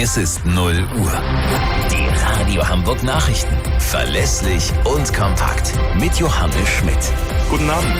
Es ist 0 Uhr. Die Radio Hamburg Nachrichten. Verlässlich und kompakt. Mit Johannes Schmidt. Guten Abend.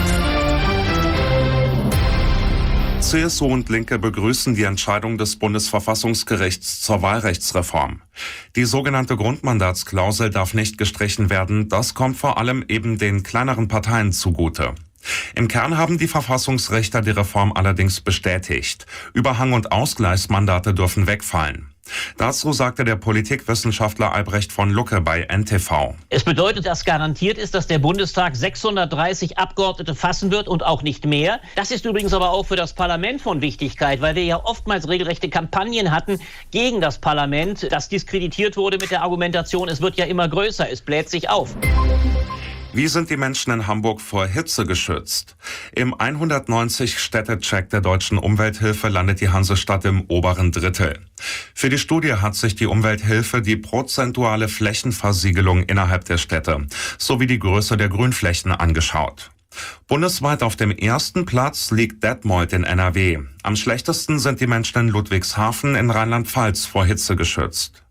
CSU und Linke begrüßen die Entscheidung des Bundesverfassungsgerichts zur Wahlrechtsreform. Die sogenannte Grundmandatsklausel darf nicht gestrichen werden. Das kommt vor allem eben den kleineren Parteien zugute. Im Kern haben die Verfassungsrichter die Reform allerdings bestätigt. Überhang- und Ausgleichsmandate dürfen wegfallen. Dazu sagte der Politikwissenschaftler Albrecht von Lucke bei NTV. Es bedeutet, dass garantiert ist, dass der Bundestag 630 Abgeordnete fassen wird und auch nicht mehr. Das ist übrigens aber auch für das Parlament von Wichtigkeit, weil wir ja oftmals regelrechte Kampagnen hatten gegen das Parlament, das diskreditiert wurde mit der Argumentation, es wird ja immer größer, es bläht sich auf. Wie sind die Menschen in Hamburg vor Hitze geschützt? Im 190-Städte-Check der Deutschen Umwelthilfe landet die Hansestadt im oberen Drittel. Für die Studie hat sich die Umwelthilfe die prozentuale Flächenversiegelung innerhalb der Städte sowie die Größe der Grünflächen angeschaut. Bundesweit auf dem ersten Platz liegt Detmold in NRW. Am schlechtesten sind die Menschen in Ludwigshafen in Rheinland-Pfalz vor Hitze geschützt.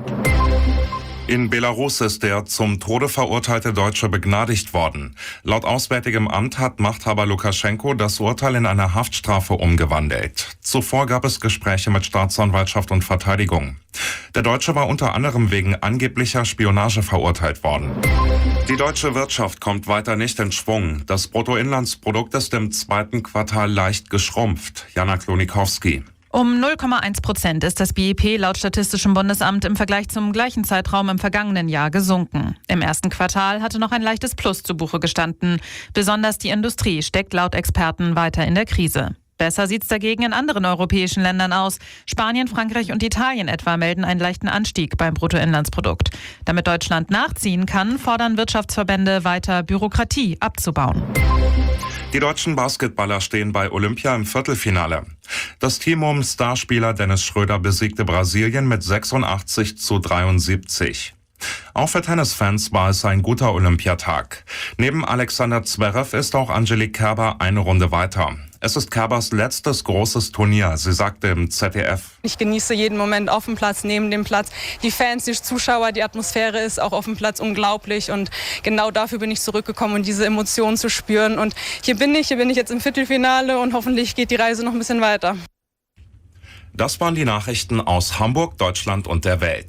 In Belarus ist der zum Tode verurteilte Deutsche begnadigt worden. Laut Auswärtigem Amt hat Machthaber Lukaschenko das Urteil in eine Haftstrafe umgewandelt. Zuvor gab es Gespräche mit Staatsanwaltschaft und Verteidigung. Der Deutsche war unter anderem wegen angeblicher Spionage verurteilt worden. Die deutsche Wirtschaft kommt weiter nicht in Schwung. Das Bruttoinlandsprodukt ist im zweiten Quartal leicht geschrumpft. Jana Klonikowski. Um 0,1% ist das BIP laut Statistischem Bundesamt im Vergleich zum gleichen Zeitraum im vergangenen Jahr gesunken. Im ersten Quartal hatte noch ein leichtes Plus zu Buche gestanden. Besonders die Industrie steckt laut Experten weiter in der Krise. Besser sieht's dagegen in anderen europäischen Ländern aus. Spanien, Frankreich und Italien etwa melden einen leichten Anstieg beim Bruttoinlandsprodukt. Damit Deutschland nachziehen kann, fordern Wirtschaftsverbände weiter, Bürokratie abzubauen. Die deutschen Basketballer stehen bei Olympia im Viertelfinale. Das Team um Starspieler Dennis Schröder besiegte Brasilien mit 86-73. Auch für Tennisfans war es ein guter Olympiatag. Neben Alexander Zverev ist auch Angelique Kerber eine Runde weiter. Es ist Kerbers letztes großes Turnier, sie sagte im ZDF. Ich genieße jeden Moment auf dem Platz, neben dem Platz. Die Fans, die Zuschauer, die Atmosphäre ist auch auf dem Platz unglaublich. Und genau dafür bin ich zurückgekommen, um diese Emotionen zu spüren. Und hier bin ich jetzt im Viertelfinale und hoffentlich geht die Reise noch ein bisschen weiter. Das waren die Nachrichten aus Hamburg, Deutschland und der Welt.